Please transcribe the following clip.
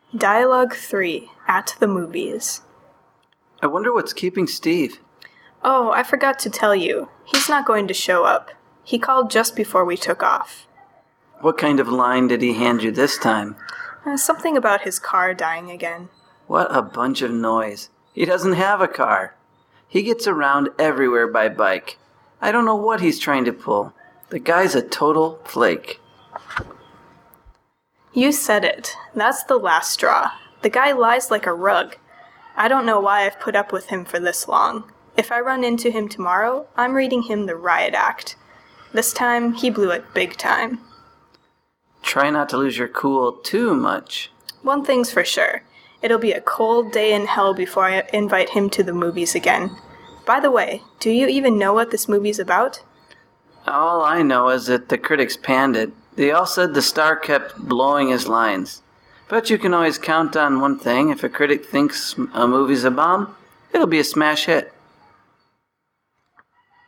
Dialogue 3, At the Movies. I wonder what's keeping Steve. Oh, I forgot to tell you. He's not going to show up. He called just before we took off. What kind of line did he hand you this time? Something about his car dying again. What a bunch of noise. He doesn't have a car. He gets around everywhere by bike. I don't know what he's trying to pull. The guy's a total flake. You said it. That's the last straw. The guy lies like a rug. I don't know why I've put up with him for this long. If I run into him tomorrow, I'm reading him the riot act. This time, he blew it big time. Try not to lose your cool too much. One thing's for sure. It'll be a cold day in hell before I invite him to the movies again. By the way, do you even know what this movie's about? All I know is that the critics panned it. They all said the star kept blowing his lines. But you can always count on one thing. If a critic thinks a movie's a bomb, it'll be a smash hit.